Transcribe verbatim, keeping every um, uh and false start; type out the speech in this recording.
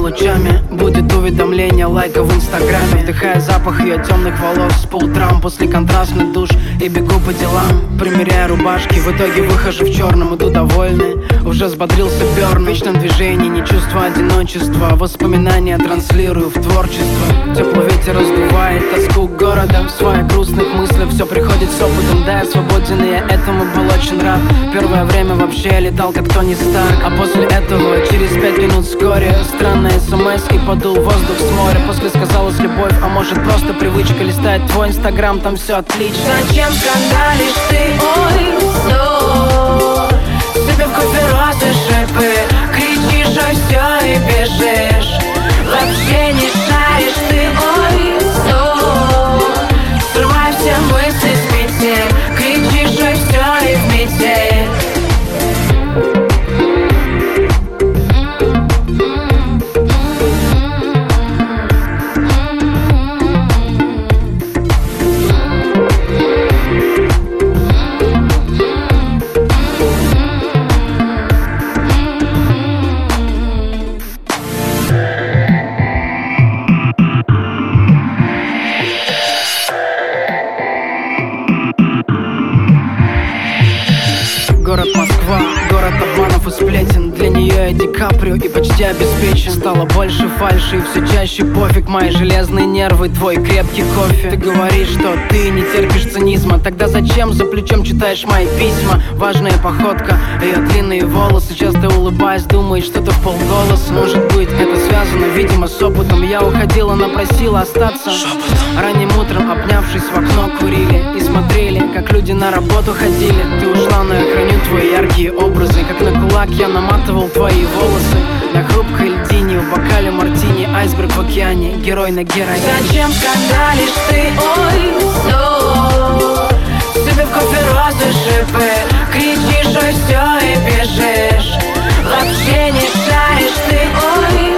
лучами будет уведомление, лайка в инстаграме. Вдыхая запах ее темных волос по утрам после контрастных душ и бегу по делам, примеряя рубашки. В итоге выхожу в черном, иду довольный. Уже взбодрился Бёрн. В вечном движении, не чувство одиночества. Воспоминания транслирую в творчество. Теплый ветер раздувает тоску города. В своих грустных мыслях все приходит с опытом. Да, я свободен, и я этому был очень рад. Первое время вообще я летал как Тони Старк. А после этого через пять минут вскоре странная смс и подул воздух с моря. После сказалась любовь, а может просто привычка листать твой инстаграм, там все отлично. Зачем скандалишь ты? Ой, стоп. Себе в кофе розы шипы. Кричишь, а все и бежишь. Вообще не шаришь ты. Ой, стоп. Срывай все мысли с петель. Кричишь, а все и в метель. Город Москва, город обманов и сплетен. Для нее я Ди Каприо и почти обеспечен. Стало больше фальши и все чаще пофиг. Мои железные нервы, твой крепкий кофе. Ты говоришь, что ты не терпишь цинизма. Тогда зачем за плечом читаешь мои письма? Важная походка, ее длинные волосы. Часто улыбаясь, думает что-то в полголоса. Может быть, это связано, видимо, с опытом. Я уходила, но просила остаться. Ранним утром, обнявшись в окно, курили и смотрели, как люди на работу ходили. Ты ушла, но я храню твои яркие образы. Как на кулак я наматывал твои волосы. На хрупкой льдине, в бокале мартини. Айсберг в океане, герой на героине. Зачем скандалишь ты? Ой, стоп. Себе в кофе розы шипы. Кричишь, ой, все и бежишь. Вообще не шаришь ты. Ой,